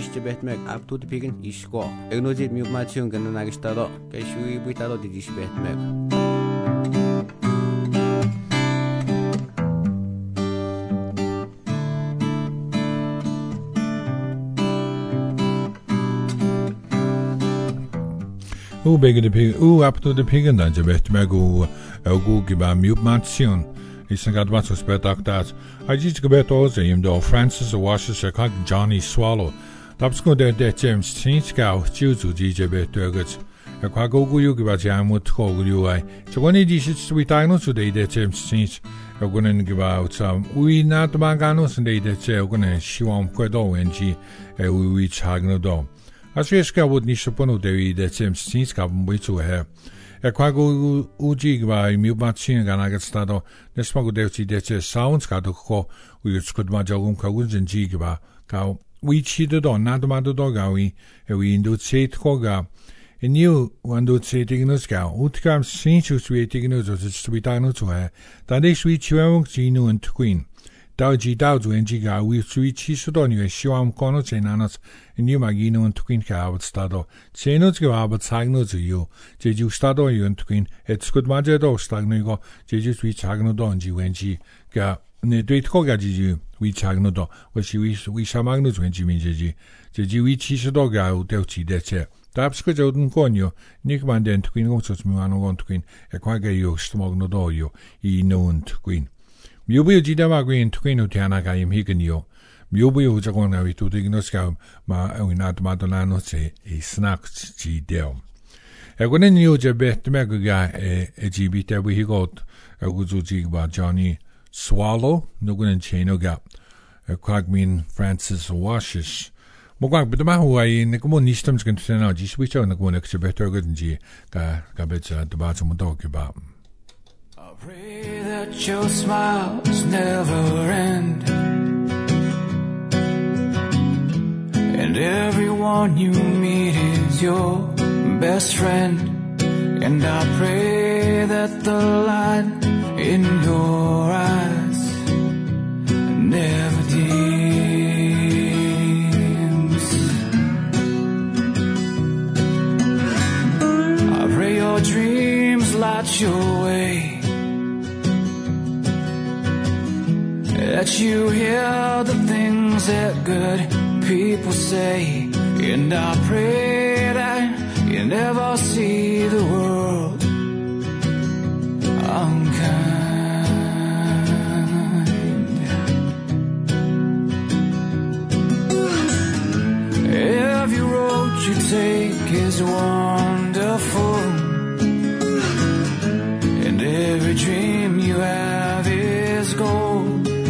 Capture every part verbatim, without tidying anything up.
diște betmek up to the pigin isko. Egnozit miumation ganun agistado. Keshui buitado di diște betmek. U bägge de pig, u up to the piggen dan je vet meg u u giba miumation. Isen gad wat so spetak dat. I just gebet also im do Francis Washes a kag Johnny Swallow. Tapsko de de James Chinskau juzu ji je bet tugat. A kag u gu giba jam mut ko gu ai. So when it is we diagnose today de James Chins. A gunen giba out some we not manganos and de de che gunen shiwam kwedo enji e we we chagno do. As vi ska vod nisho pono de i de James Chinska mbuitu he. E kwago uji gwa i miumachin ganagat stado nesmago deuti deche sounds ka do ko u skod ma jogum ka unzen ji gwa ka we cheated on not ma do ga we e we indu chet ko ga e new wando chetignos ga utkam sinchu chetignos os stubitano to he da de swi chiwang jinu and queen da ji da zu en ji ga we swi chi so do ni shiwam kono chenanos new magino and queen ka abot stado chenos ga abot sagno zu yo jeju stado yo and queen it's good ma je do stagno go jeju swi chagno do ji wen ji ga ne deit ko ga ji we chagno do we shi we we shamagno zu en ji min ji jeju we chi so do ga u de chi de che tapsko jodun konyo nik man den queen go so mi ano go queen e kwa ga yo stmogno do yo I no and queen Miubu jidama green twino tiana ga im higenio. Miubu jagona vi tu dignoska ma winat madolano se e snacks ji del. E gonen io je bet mega e e gibita we got e guzu jigba Johnny Swallow no gonen cheno ga. E kwagmin Francis Washes. Mogwag bitama huai ne komo nistam sken tsena ji switch on go next better good ji ga ga betsa de ba zum do ba. Pray that your smiles never end, and everyone you meet is your best friend. And I pray that the light in your eyes never dims. I pray your dreams light your way, that you hear the things that good people say. And I pray that you never see the world unkind. Every road you take is wonderful, and every dream you have is gold.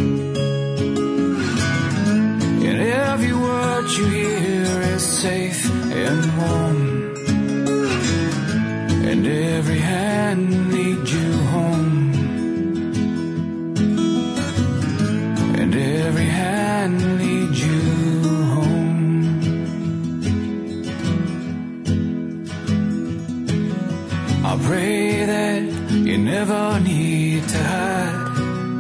Every word you hear is safe and warm, and every hand leads you home, and every hand leads you home. I pray that you never need to hide,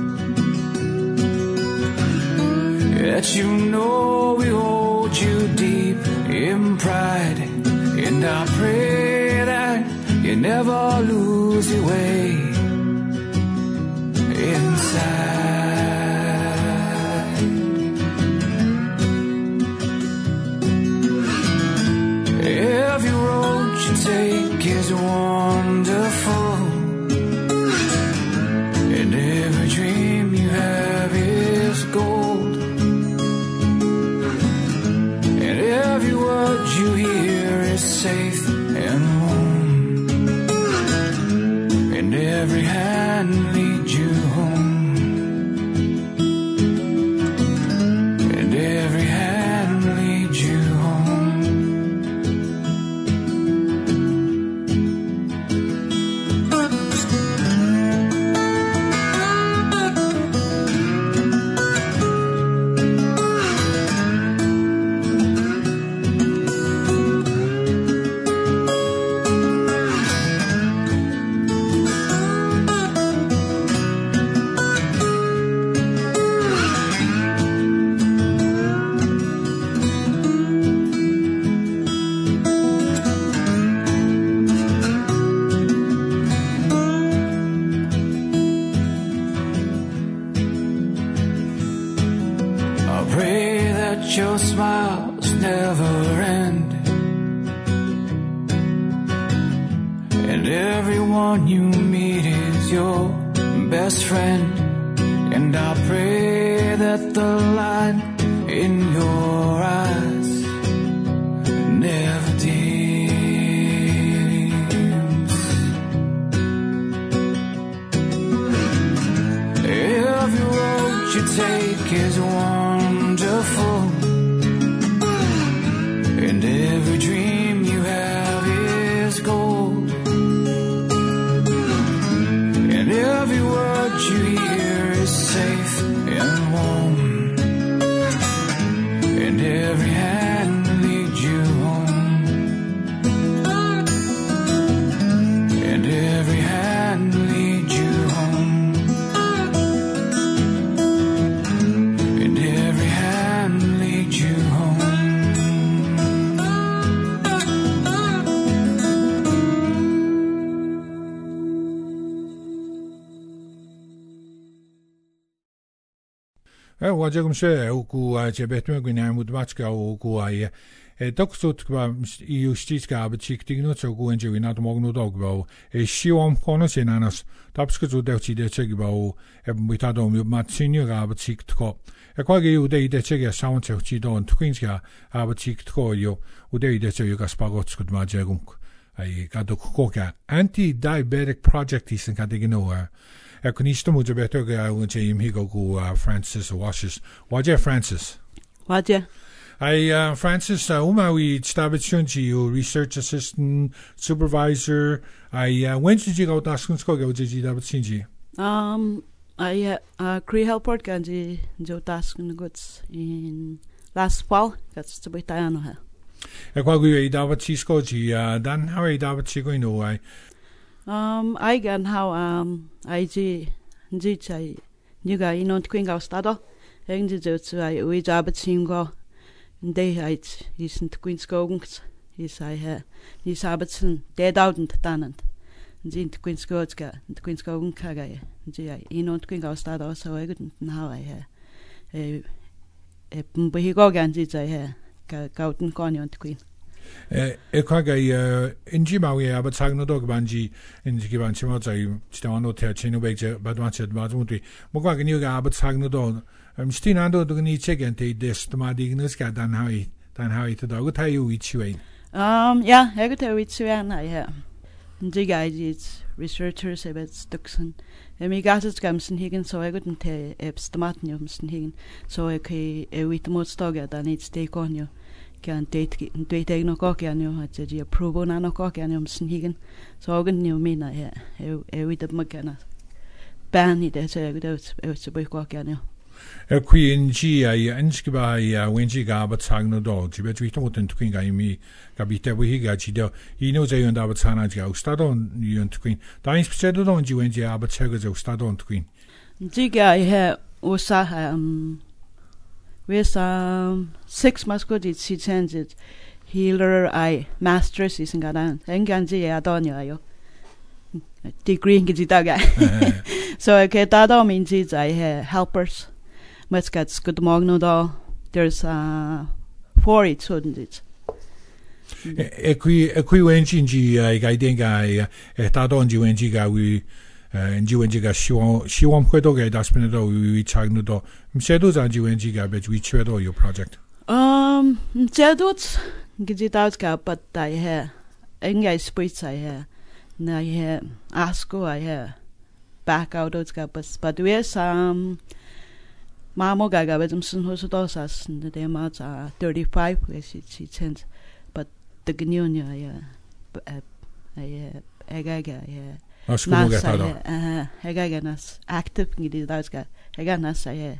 that you know we hold you deep in pride. And I pray that you never lose your way inside. Every road you take is wonderful, and every dream you have is gold. Every word you hear is safe and warm, and every hand leads you home, and every hand leads you home. smiles never end. And everyone you meet is your best friend. And I pray that the light in your eyes never dims. Every road you take is wonderful, and every dream you have is gold, and every word you hear is safe and warm, and every hand leads you home, and every hand leads you home, and every hand leads you home. Eh, wajem se uku a jebetme gwina mudmatska uku a e doksut kwa I justiska abetik dignot uku enje wina to mogno dog ba e shiom konos enanos tapska zu de de chegi ba e mitado mi matsinyo abetik tko e kwage u de de chegi sound chegi don twinska abetik tko yo u de de chegi gaspagot skut ma jegunk ai gado koka anti diabetic project is kan digno e kunisto mu jebeto ga unche imhigo ku Francis Washes waje Francis waje I uh, Francis uh, uma we stabitsunji you research assistant supervisor I uh, when did you go daskun sko go jeji dabitsinji um I uh Cree helper ganji jo daskun goods in last fall that's to be tayano ha e kwa gu e dabitsko ji dan how e dabitsko no I Um, I gan how um I ji ji chai niga inont kwing aus stado eng ji zu I we job singo de heit isnt kwins gogungs is I ha ni sabetsen de daudent tanent sind kwins gotska und kwins gogun kaga ji I inont kwing aus stado so I guten how I ha e e bumbi go gan ji chai ha ka gauten konjont kwin e kwaga inji mawi aber sagen dog banji inji giban chimo zai stano te chino beje badwanche badmutri mo kwaga ni ga aber sagen dog am stinando dog ni chegen te des ma dignus ga dan hai dan hai to dog ta yu ichiwe um ja I got to ichiwe I ha inji guys researchers about stuxen e mi gases gamsen higen so I guten te ebstmaten jumsen higen so okay e wit mo stoga dan it stay konjo kan date date eg no kok ja no hat je approval na no kok ja no msen higen so ogen ni mina ja e e wit ab makana ban i det så jeg det er så på kok ja no e qui in G I anske ba I wenji ga ba tang no dog ji bet wit mot en twin ga mi ga bite we hi ga ji do I no ze yonda ba tsana ga ustadon yon twin da in special don ji wenji a ba tsega ze ustadon twin ji ga I ha osa um with um six months good it she changes healer I masters is nga dan enganji ya donyo ayo degree ngi daga so okay that all means is I have helpers let's get good morning do there's uh four it shouldn't it e qui e qui wenji ngi ai ga denga e ta donji wenji ga we nji wenji ga shiwon shiwon kwedo ga da spin do we chagno do msedo za nji wenji ga bet we chwedo your project um msedo ngi daus ga but I have engai spits I have na I have asko I have back out those ga but but we some mamo ga ga bedum sun hoso dos as the amount are thirty-five which she sent but the gnyonya I I I ga ga yeah Askumo ga tado. Eh, hega ganas active ngi daus ga. Hega nas I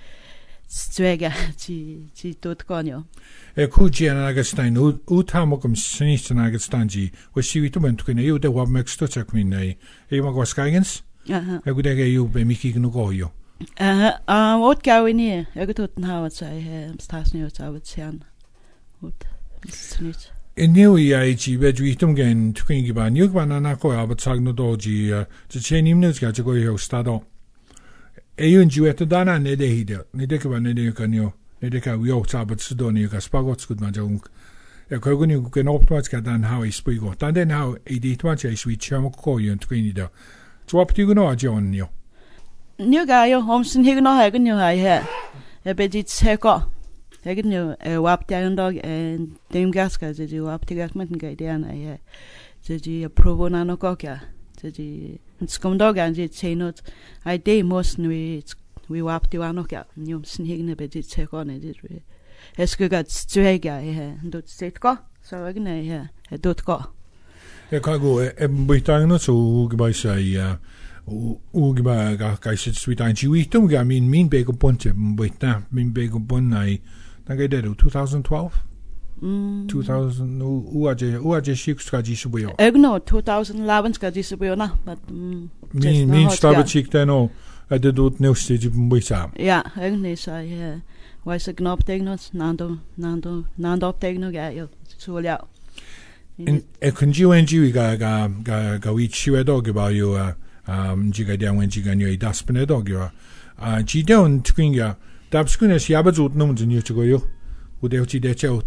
Zwega ci ci tot konjo. E kuji anagastain u tamokum sinist anagatstanji was si vitument kune you de wab mexto chakminai. E magwaskagens? Aha. E gudege you be miki gnugoyo. Eh, um wat gau ni? E gut na wat sei he stasni wat wat sian. Gut. Snit. In new I G vejuitum gen twingi ban yug banana ko abatsagno doji je chenimnes ga go yo stado. E yun jueto dana ne de hide. Ni de ke ban ne de kanyo. Nedeka we ook sabat Sidoni ka spagot skut man jong. E koguni ku noptmat ka dan how is spigo. Dan den how e dit man je sweet chamo ko yon twini da. Swap tu no ajon yo. Nyo ga yo homsen higo no hagen yo ha he. E be dit seko. Hagen yo e wap der dog en dem gas ka je wap ti gas man ga der na he. Je je provo na no ko ka. Je je skom dog an je chenot. Ai de mos nu we wap ti wa no ka. Nyo sen higen be dit seko ne dit. Jeg skulle godt støge her, du set gå, så er ikke nej her, jeg død gå. Jeg kan gå, jeg bytter noget så ugebej sig, ugebej kan sætte svidt en chivitum, jeg min min begge bunte, bytter min begge bunde i, der gav det du twenty twelve. two thousand uaje uaje six skal de så jo. Ikke no twenty eleven skal de så jo na, men min min stop chick der no, at det du nu sted på bytter. Ja, ikke nej så her. Why is a knop technos nando nando nando op techno ga yo so ja en e kunju en ju ga ga ga ga wi chiwe dog about you um jiga dia wen jiga nyu daspene dog yo a ji don twinga dabskune si abazut num zu nyu chigo yo u de chi de chau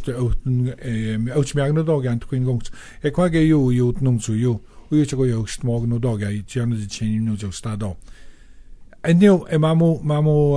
e och magno dog an twingong e kwa ge yo yo num zu yo u yo chigo yo smog no dog ai janu de chen no jo stado en yo e mamo mamo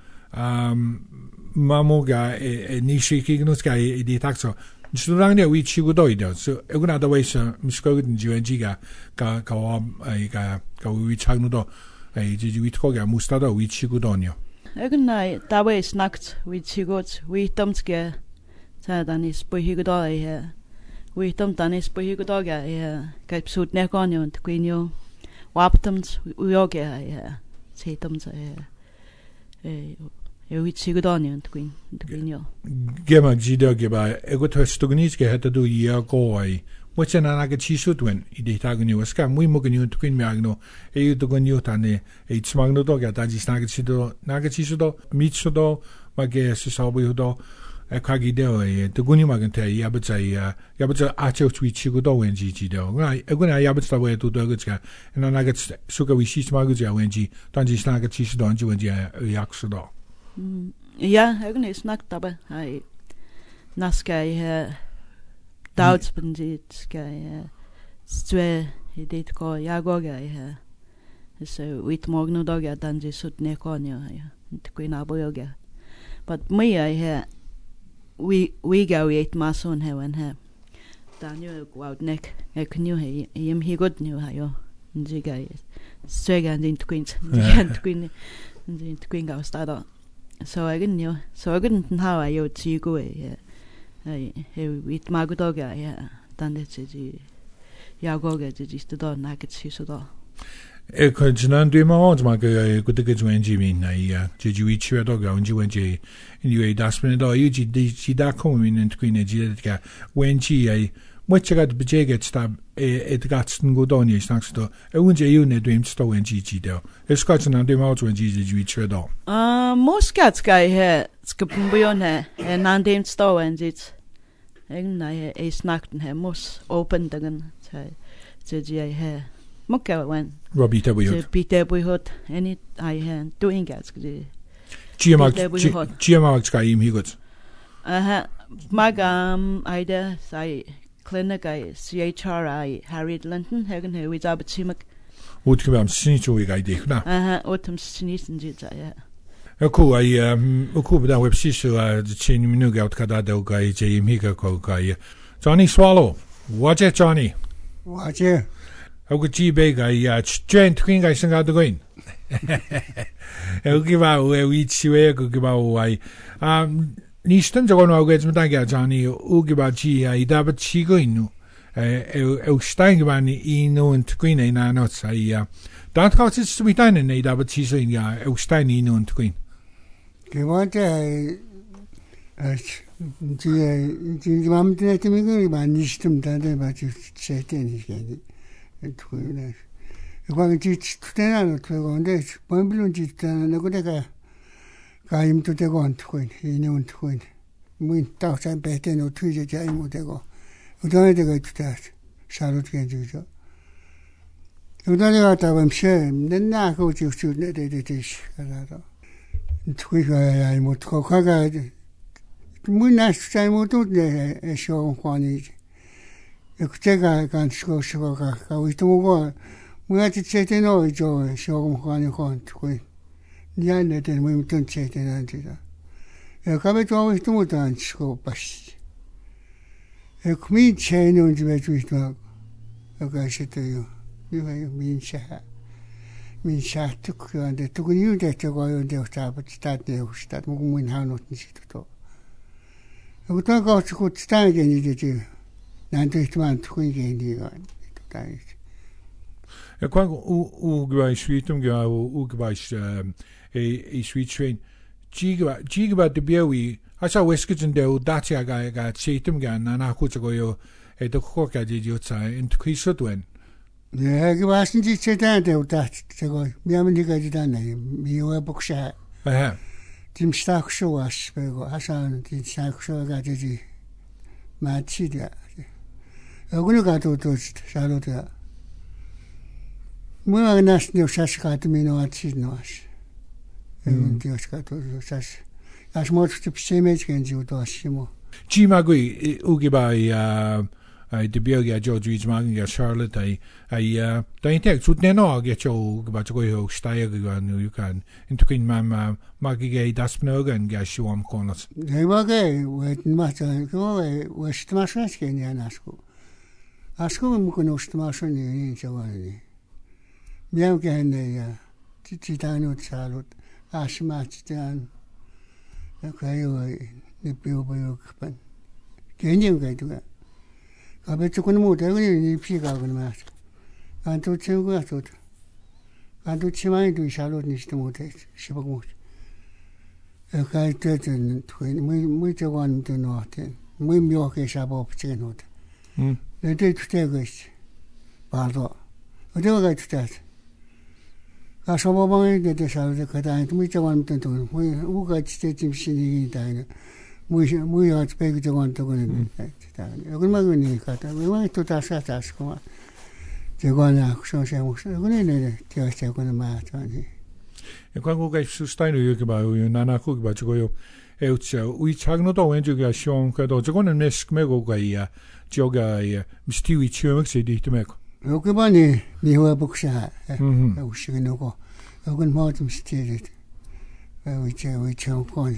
um Mamo ga e nishi kignus ga e di takso. Studang ne wi chigu do ide. So e guna da wais misko gudin jiwenji ga ga ga wa ga ga wi chagnu do. E ji wi tko ga musta do wi chigu do nyo. E guna da wais nakt wi chigot wi tomske. Ta dan is pohigu do e wi tom dan is pohigu do ga e ga sut ne konyo t kwinyo. Waptums wi oge e setom sa e e eu sigudanian twin twinio gema gida geba ego testugnis ge hata do ia goi mocha na ga chisu twen ide tagni waska muy mogni twin magno e do gonio tane e tsmagno do ga taji snaga chido naga chisu do mitsu do mage se sabu do e kagi de e do goni magante ia bza ia ia bza a che twi chigu do wen ji ji do na e gona ia bza we do do ga na naga suka wi shi smagu ja wen ji tanji snaga chisu do ji wen ji yaksu do. Ja, jeg har snakket om det. Nå skal jeg dagsbundet, skal jeg stå i det gå. Jeg går jeg så ut morgen dag at den er sutt ned konjo. Det går inn av bøyga. Men mye jeg her, vi går i et mason her og her. Den er jo god nek. Jeg kunne jo her, jeg har gått nå her jo. Det er jeg støger en din twins. Det er en twin. Det er en twin av stedet. Så jeg kan jo, så jeg kan den her jo tigo e, jeg vet magu doga ja, den det til jeg går det til det der nakket så der. Jeg kan sådan det meget meget jeg kunne det jo en jimin ja, det jo i chwe doga og jo en je en jo das men der jo de de der kommer ind en twin je det when je Much got bejaget stab et gatsten godoni snaks do. E unje jo ne dream sto en G G do. Es got an dem auto en G G vi tredo. Ah, moskat sky her. Skapumbion her. En an dem sto en dit. Egen nej e snakten her mos open den til til je her. Mokka wen. Robbie W. Til Peter Boyhot any I had doing gas det. Giamak Giamak sky im higot. Aha, magam ida sai clinic I C H R I Harriet Linton hagen her with abatimak Ut kebam sinito we guy dik na. Aha, otum sinisen dit ja. Aku ai aku da website so the chin minu gout kada do guy je im higa ko guy. Johnny Swallow. Watch it Johnny. Watch it. Aku ji be guy ya strength queen guy singa do going. Aku ba we we chiwe aku ba wai. Um Nistan jogon auget mit danke Johnny ugiba chi ai da ba chi go inu e e stein gewan inu und queen in na not sai ja da kaut es zu mit deinen ne da ba chi so in ja e stein inu und queen gewante die die mamte net mi go ba nistum da da ba chi seten ich queen e quando ci tenano tu gonde poi ci tenano ko da 가임 또 되고 안 되고 이년 되고 뭐 딱산 배때는 투지 자이 못 되고 그다음에 내가 주다 사로게 주죠 그다음에 갔다 보면 맨날 그거 주주 내대대시 가라도 투기가 아이 못 가가 muy nas sai molto de show quani e kutega kan show show ka ka wito mo muy ati chete no jo show quani kon tu ya ne te muy ton chete na tira e kabe to wito mo tan show pas e kmi chene un jibe tu ito e ka shete yo yu min sha min sha tu ku ande tu ku yu de to go yo de sta pa sta de sta mo mun ha no tin sit to e to go ku sta ge ni de ji nan to istman tu ku ge ni ga ta e kwa u u gwa switum gwa u gwa e e sweet train jiga jiga de biowi asa weskits de datia ga ga chitum ga na na ku go yo e to ko ka ji ju sa in ku so twen 네, 그 와신지 체단데 우다 저거 미아미니가 지다네 미와 복샤 에 짐 스타크쇼 와스 배고 하산 짐 스타크쇼가 되지 마치다 어그는 가도 또 잘로다 뭐가 나스니 샤스가 드미노 아치노스 음 디오스가 또 샤스 아스 모츠 피세메지 겐지도 아시모 지마고이 우기바이 아 ai de bioga George Ridgeman ga Charlotte ai ai da intek tut neno ga cho ga cho go staier ga nu you can into kin mam magi ga daspnogen ga shom konos nei wage wet ma cha go we stmasha ken ya nasku asku mu kono stmasha ni jawani miam ga ne ya ti ti dano Charlotte asma titan ka yo ni bio bio kan kenyen ga tu 아베 조금 못 되거니 피가 그러면 안도 친구가 또 안도 치마이 두 샤로 니스도 못해 십억 못 에 때는 twin muy muy 저건 또 노트 muy 묘하게 샤보 붙이게 노트 음 내대 투태가 있지 봐도 어디가 가 투태 아 소모방에 대대 샤로 그다음에 muy 저건 또 muy 우가 진짜 짐신이다 muy muy at peg 저건 또 그는 여기만 가다 왜 또 다시 다시 거 저거나 소소한 그거는 제가 저거는 맞아니 e quando ga sustain io che ba io nana ku ba go io e ucha ui chagno do wen juga shon ka do 저거는 nesk mego ga ia joga ia mistiwi chumek se dit mek 여기만이 미화 복사 음 우시게 놓고 여긴 뭐좀 스티리 왜 우체 우체 건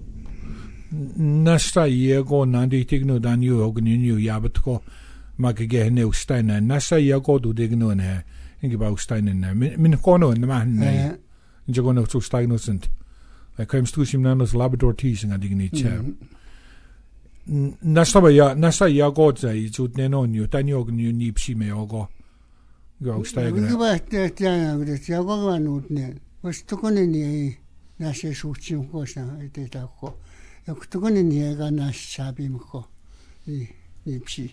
nasta iego nandi tigno dan yu ogninyu yabatko magge ne ustaina nasta iego du digno ne inge ba ustaina ne min kono ne man ne inge gono zu steino sind I kommst du sim nanos labrador teasing an digni che nasta ba ya nasta iego zai zu ne no nyu dan yu ogninyu ni psi me ogo go ustaina 이거 봐 때잖아 그래 저거가 놓네 벌써 거는 니 나시 수치 거사 이때다고 그거는 얘가 나시잡이 먹고 이 입시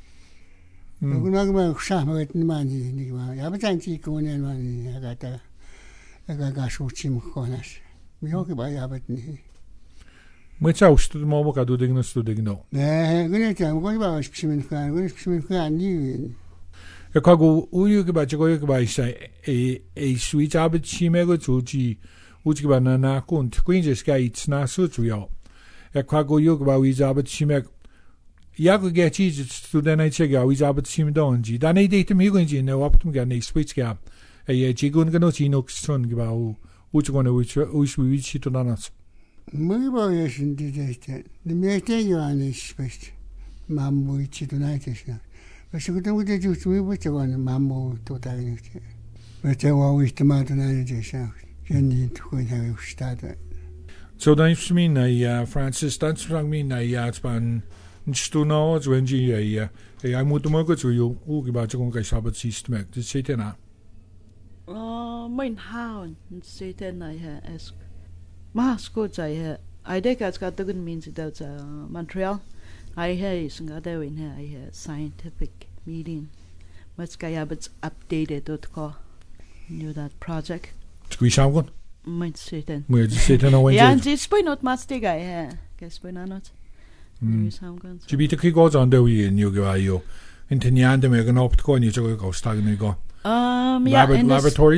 그거는 샤마가 많이 니가 야바잔지 그거는 많이 하다가 내가 가서 수치 먹고 나시 미역이 봐 야바니 뭐자 우스도 뭐 가도 되는 수도 되긴도 네 그냥 좀 거기 봐 싶으면 그 아니고 싶으면 그 아니 야 가고 우유가 봐 저거 이거 봐 있어 에에 스위치 아버 치매고 조지 우지가 바나나 콘 특인제 스카이츠 나서 주요 e quago yug ba wi zabat chimek yago ge chi studena chega wi zabat chim donji dane de tem higo nji ne optum ga ne switch ga e ye jigun ga no chino stron ga ba u u chgone u u wi chi to nanas мы ba ye shin de de ne me te yo ani switch mammu chi to na te sha ba shi ko de ju chu wi chi wan mammu to ta ni che ba che wa wi te ma to na ni che sha yen ni to ko ha wi sta de So dan is me na ja Francis dan sprang me na ja span stuno zwenji ja ja ja moet mo go zu yo u ge ba jong ga sabat system det sit na uh mein haun sit na ha es mas go zai ha I think it's got the good means that uh, Montreal I has got there in here I had scientific meeting what's guy but updated dot co knew that project squeeze out Might sit in. Might sit in a way. Yeah, and it's been not much to go, yeah. Guess been not. Use how guns. Do you be goes on the way in you go you into the end make an opt go and you go stag and go. Um yeah, Labor- laboratories?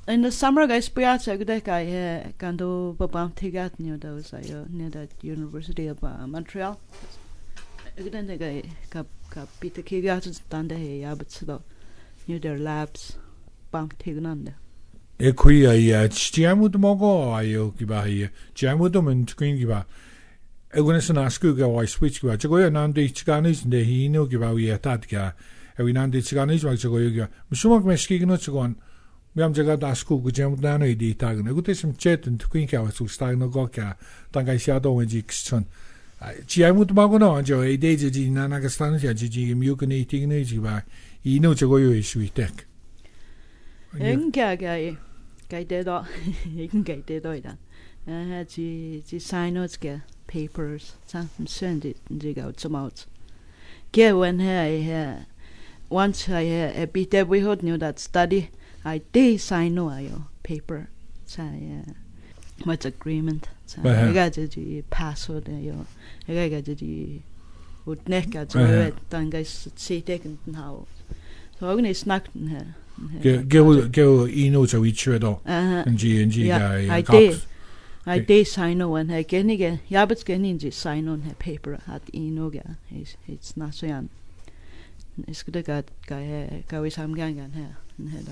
in the summer guys piazza gde kai he kando babam tigat near those I near that University of uh, Montreal. Gde ne guy ka ka Peter Kigat stande he yabtsdo near their labs bam tignande. E qui ai stiamo de mogo ayo kiba hi stiamo de men screen kiba. E gonna sana sku ga wai switch kiba. Chago ya nande chganis de hi no kiba wi atat ka. E wi nande chganis wa chago ya. Msumak meski gno chagon. Miam jaga da sku gu jam da no idi tag ne gute sim chet and queen ka su sta no go ka dan ga sia do wen ji kson ji ai mut ma go no jo e de ji na na ga stan ja ji ji mi ku ni ting ne ji ba I no jago yo isu tek en ga ga ga de do en ga de do da ha ji ji sign notes ga papers some send it ji ga some out ge when I uh, once I uh, bit we had knew that study I did sign no ayo paper sa uh, much agreement sa I got the password ayo I got the would neck at so then guys see taken how so I'm going to snack her go go you know so we should all and G and G guy I did I did sign no and again again yeah but getting the sign on her paper at inoga it's it's not so young it's good got guy go is I'm going on her and her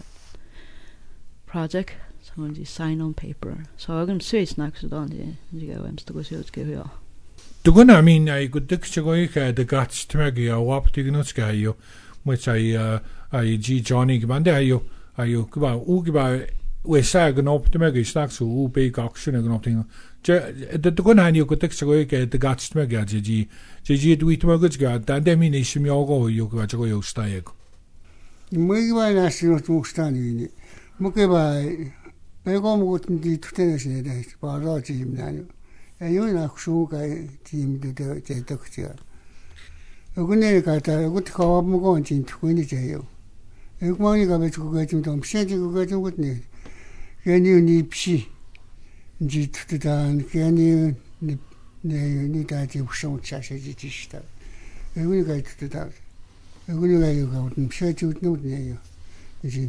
project someone just sign on paper so I'm going to say snacks on the you go I'm still going to go here the one I mean I could take to go the guts to make you up to not sky you which I uh I G Johnny bande ayo ayo kuba u kuba we sa gnop to make snacks u big action gnop thing the the one I you could take to go the guts to make ya G G G do it to good ga dan de min is mi ogo you kuba to go sta ego мы говорим что мы станем Mukeba Pego Mutin di Tutenese, Barra team, and you know, Shuka team to the doctor. A good negata, a good call up Mugon in twenty jail. A money got to get him to Shanty got to witness. Can you need Psi? G to the down, can you need that you show chassis? A good guy to the dog. A good guy you got and shut you no near you. Ji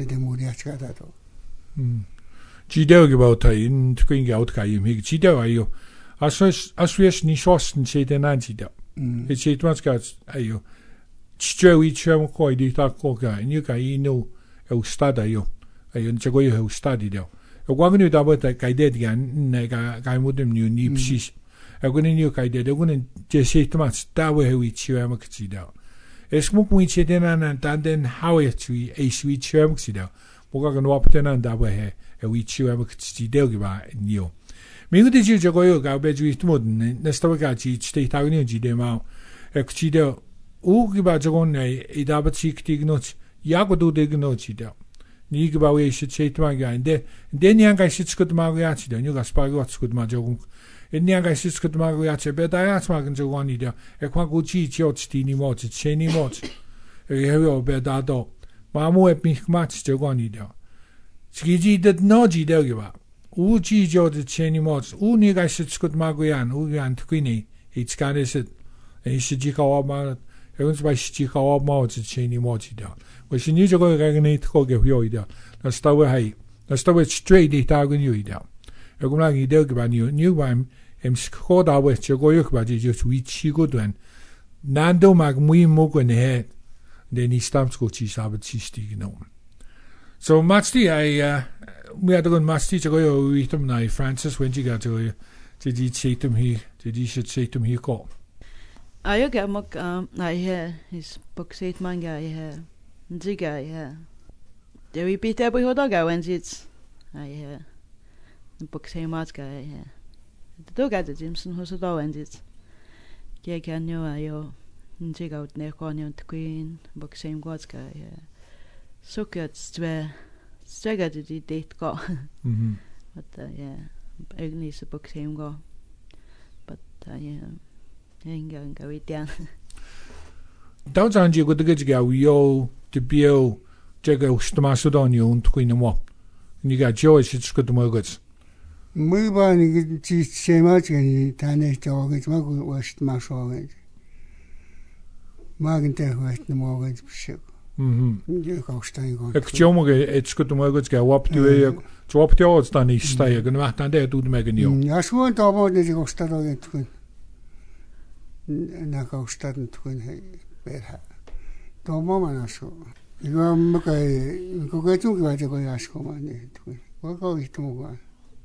deu about in going out kai mi ji deu ayo as as we ni shosten se den an ji deu it se trans got ayo chjo i chmo ko di ta ko ga ni ka I no e stada ayo ayo ni go yo study deu e gwa ni da ba kai de gan ne ga ga mu dem ni ni psis e go ni ni kai de de go ni je se trans da we wi chmo ka ji deu es mo point se den an dan den how it we a sweet chmo si deu mo ga no op den an da we he e wi chmo ka ji deu gi ba ni o mi go de ji go yo ga be ju mo ne sta ga ji ste ta ni ji de ma e ku ji deu u gi ba jo ne I da ba chi ki no ya go do de no ji deu ni gi ba we shi che ta ga inde de ni an ga shi ku ma ga chi de ni ga spa ga ku ma jo in yang ga shi ku ma ga che be da ya ma ga jo wa ni de e kwa go ji ji o ti ni mo chi che ni mo e he o be da do ma mo e mi ma chi jo wa ni de chi ji de no ji de gi ba u ji jo de che ni mo u ni ga shi ku ma ga yan u yan tu ni it's got is it e shi ji ka wa ma e uns ba shi ji ka wa ma chi che ni mo chi de we shi ni jo ga ga ni to ge hyo i de na sta we hai na sta we straight i ta ga ni i de e go la gi de ga ba ni ni ba em sco da we che go yo ba ji jo wi chi go den nando mag muy mo go ne he de ni stam sco chi sa ba chi sti no so masti I uh, we had to go masti to go yo wi tum na Francis when you got to did you say to me did you should say to me go I get mo um I hear his book said man guy here Ziga yeah there we beat every other guy when it's I hear the book say much guy yeah the guy the Jameson who's a dog and it's yeah can you ayo Ziga out ne kon you queen book same gods guy yeah so good stre strega the date go mhm but uh, yeah egentlig så book same go but uh, yeah Inga inga we down. Don't sound you good to get go yo to bio jego stomacedonio und queen mo. And you got joy it's good to mo goods. Мы ба нэг чи чимаач гэнэ таны жоо гэж маг уушт маш оо гэж. Магэнтэй хвайт нэмоо гэж биш. Mhm. Ja kaustain kon. Ek jomoge et skut mo gut ga wap tu e drop tu odds dan is stay gan wat dan der doet mega new. Ja so da mo ne kaustan da tukun. Na kaustan tukun he berha. Da mo mana so. Igo mo kai ko ga tu ga je ko yasko ma ne tukun. Ko ko itu mo ga.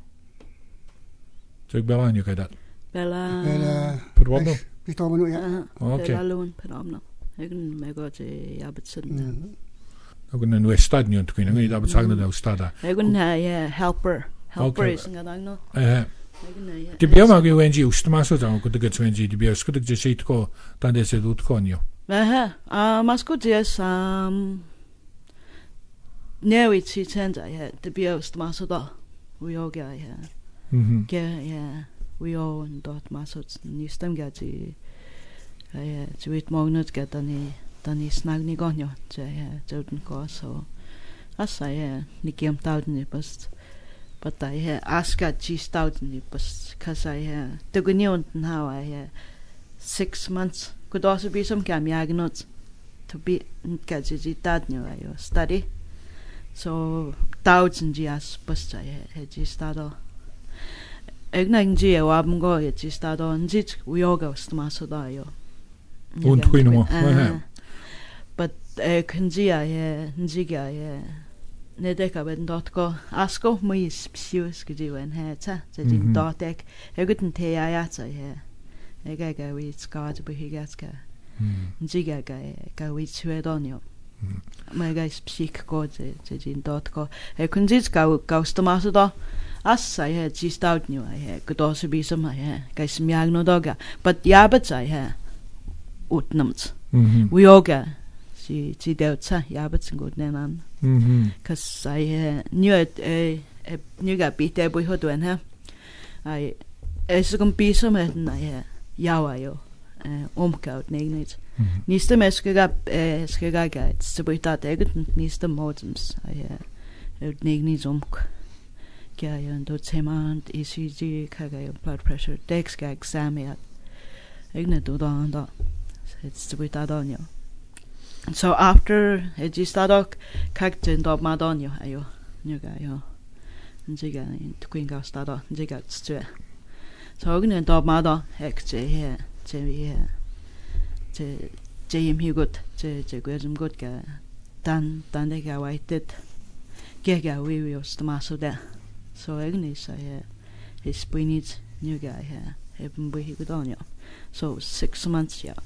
Zeg bella ni ka dat. Bella. Bella. Probno. Pito mo ja. Okay. Bella loon Probno. Egen mega te jabetsen. Ook een stad nu te kunnen. Ik weet dat zeggen dat stad. Egen ja helper. Helper is nga dan no. Eh. Die bij maar je wenje ust maar zo dan goed dat wenje die bij skut je ziet ko dan deze doet kon je. Eh. Ah maar goed is um nou iets iets en ja de bij ust maar zo dan. We ook ja ja. Mhm. Ja ja. We all en dat maar zo niet stem gaat die ja, je weet morgen het gaat dan niet, dan is snag niet gaan, ja, ja, zouden gaan, zo. Als hij niet keem touden niet past, maar hij askat je touden niet past, cause hij de genieten how hij six months could also be some cam yagnot to be gaat je dat nu hij study, so touden je as past hij het je stado. Ik denk je waarom go je je stado, niet we ook als maar zo daar jo. Und twin mo. But eh kunzia ja, nziga ja. Ne deka ben dot go. Asko moi spius gedi wen heta. Så din dot ek. Jeg guten te ja ja så ja. Jeg ga vi ska to be higaska. Nziga ga ga vi swedonio. Men ga spsik go så din dot go. Jeg kunzis ga ga stomaso da. Assa ja, ji stout nu ja. Could also be some ja. Ga smjag no doga. But ja but ja. Utnams. We yoga. She she dealt sa yabats good nenan. Mhm. Cause I knew it eh knew got beat there boy hod wen ha. I is gonna be some na ja. Yawa yo. Eh omkout negnet. Niste meske eh skega gait. Så boy dat eget niste modems. I eh negnet omk. Ja ja und dort semand E C G kaga blood pressure dex ga exam ja. Egnet do da da. It's to be Dadonio. So after it just adok kakten dog Madonio ayo nuga yo. Nziga in Twinga Stado nziga stue. So ognen dog Mado hekje here to here to Jim Hugot to to gwezum gut ga dan dan de ga waited gega we we was the maso there. So ognen so yeah his spinach nuga here hebben we Hugodonio. So six months yeah.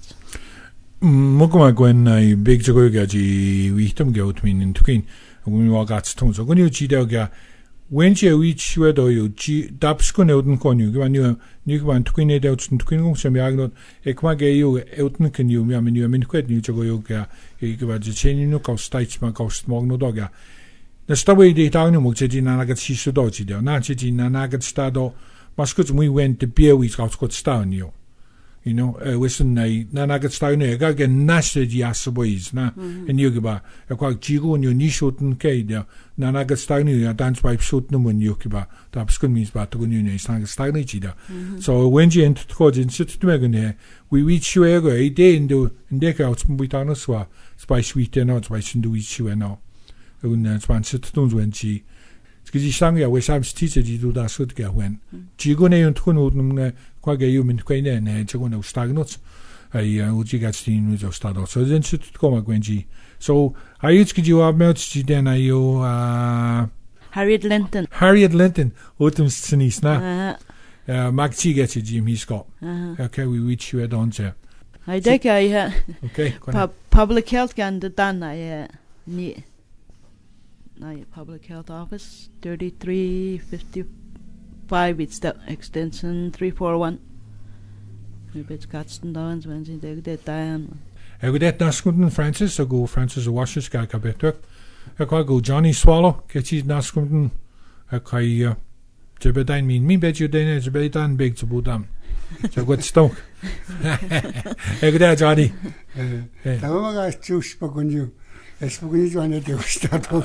Mogma gwen ai big jogo ga ji wichtum ga utmin in twin. Gwen wa gats tong so gwen ji da ga wen je wi chwe do yu ji daps kun uden kon yu gwan yu ni gwan twin e da utn twin gong sem ya gnot ek ma ga yu uten ken yu ya men yu min kwet ni jogo yu ga e gwa ji chen nu ka staits ma ka smog no do ga. Na stawe de ta nu mo je ji na na ga si so do ji da na ji na na ga sta do maskut muy went de beer we got got staan yu. You know, uh, wisten nei na na get staan ne ga gen nashe di asbois na en yugiba e kwa jigo ni ni shoten ke der na na get staan ya dance pipe shot no mun yugiba da abskun mis ba to ni ne sang staan ni da so when you ent to in sit to megen he we reach you ego e de ndo ndeka out mu ta no swa spy sweet no spy shindu we you no un span sit to when ji skiji sang ya we sam stitche di du da sut ga when jigo ne und kun und quage yu min kwene ne jigo no stagnot ai uji gatstin uzo stado so den sit koma gwenji so ai skiji wa melt ji den ayo uh Harriet Linton Harriet Linton autumn sinis na uh magchi gets jim he's got okay we reach you at onje I think I uh, okay pu- public health gan the dan I ni na public health office thirty-three fifty-five it's the extension three forty-one maybe it's Gadsden Downs when they did that down I would at Naskunden Francis so go Francis Washes ga ka betuk I go Johnny Swallow get his Naskunden I kai uh, Jebedain mean me bet you then Jebedain big to budam so good stoke I go there Johnny Da ma ga chus pa kunju Espokunju ane de stato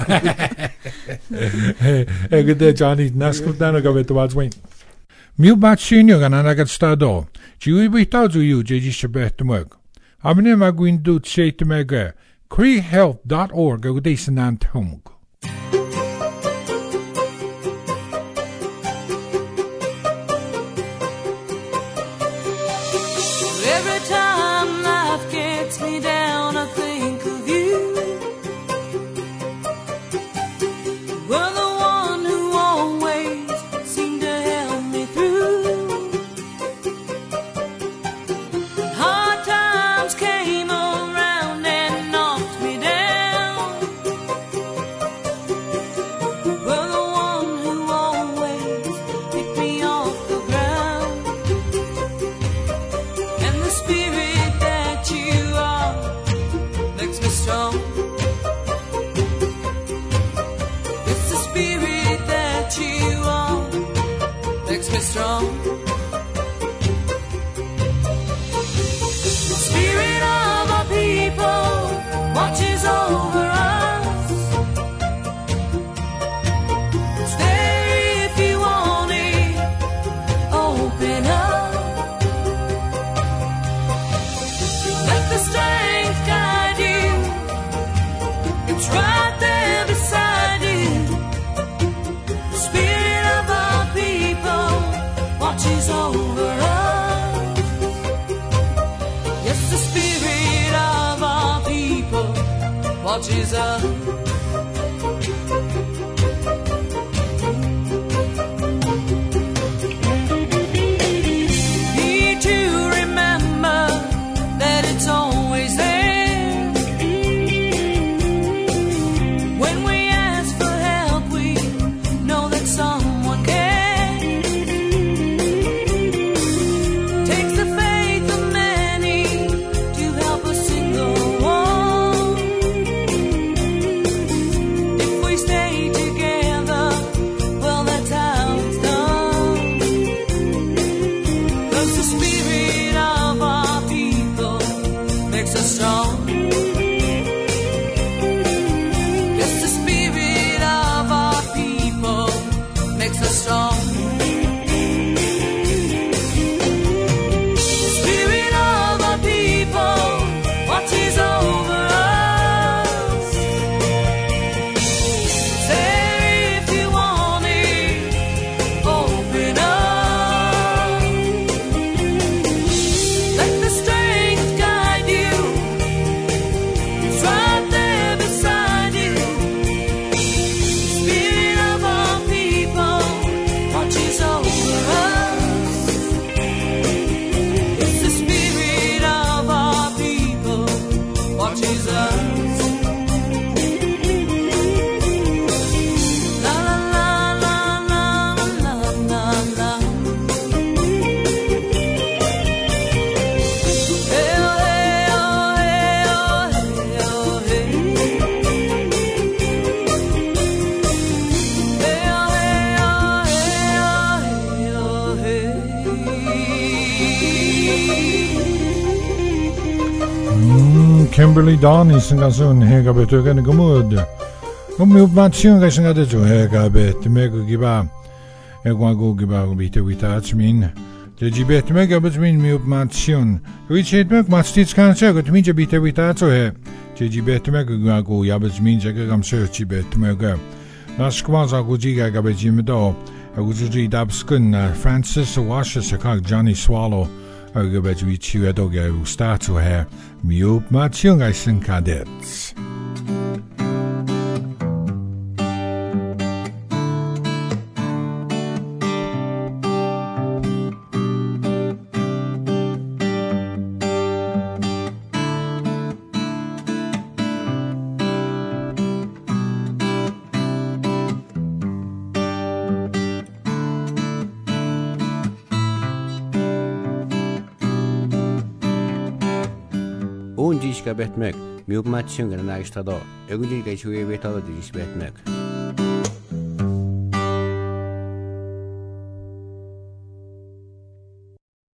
I go there Johnny Naskunden ga betu was win Miu bat senior gan anagat stado Jiwi bi tauzu yu jeji shabet mug Amne magwin du tseit mega cree health dot org go de sanan tomg. Every time life gets me down, I think of you. You're the one who always seemed to help me through. Hard times came around and knocked me down. You're the one who always picked me off the ground. And the spirit that you are makes me strong. It's the spirit that you are makes me strong. The spirit of our people watches over us. It's there if you want it. Open up. Let the strength guide you. It's right there beside you. The spirit of our people watches over us. Yes, the spirit of our people watches us. Need to remember that it's always there. When we ask for help, we know that someone cares. Takes the faith of many to help a single one. If we stay together, well, that's how it's done. 'Cause the spirit of our people makes us strong. Yes, the spirit of our people makes us strong. The spirit of our people watches over us. Say if you want it, open up. Let the strength guide you. It's right there beside you. Spirit of our people watches over us. It's the spirit of our people watches us. La la la la la la la la. Hey oh hey oh hey oh hey oh hey. Hey oh hey oh hey oh hey oh hey. Mm, Kimberly Dawn isnga sun hega betögen gumud. Om upp matchen ga singa de jo hega bet meg giba. Egwa go giba bite witats min. De jibet meg abet min mi up matchen. Vi chet meg matstits kan se got min bite witats he. De jibet meg ga go yabet min jaga gam se jibet meg. Nas kwaza go jiga ga be jimdo. Agu ji dabskun Francis Washes kag Johnny Swallow. Agu bet vi chiwedo ga start to he. Mi up matchen ga sin kadets. Un diska betmek, mi up matchen ga nagistado. Egun diga chuwe betado dis betmek.